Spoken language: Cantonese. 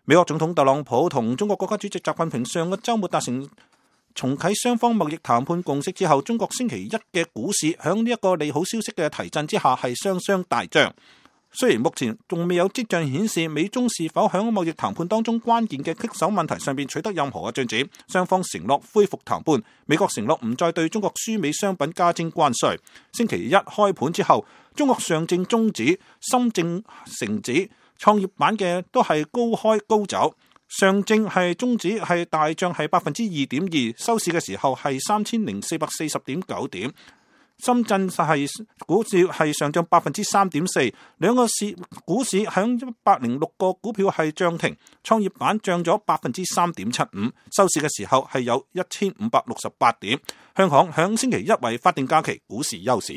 美國總統特朗普同中國國家主席習近平上個週末達成重啟雙方貿易談判共識之後，中國星期一嘅股市響呢一個利好消息嘅提振之下係雙雙大漲。雖然目前仲未有跡象顯示美中是否響貿易談判當中關鍵嘅棘手問題上邊取得任何嘅進展，雙方承諾恢復談判。美國承諾唔再對中國輸美商品加徵關稅。星期一開盤之後，中國上證綜指、深證成指、創業板嘅都係高開高走。上證係綜指係大漲係2.2%，收市嘅時候係3040.9點。深圳係股市係上漲3.4%，兩個股市響106個股票係漲停，創業板漲咗3.75%，收市嘅時候係有1568點。香港響星期一為法定假期，股市休市。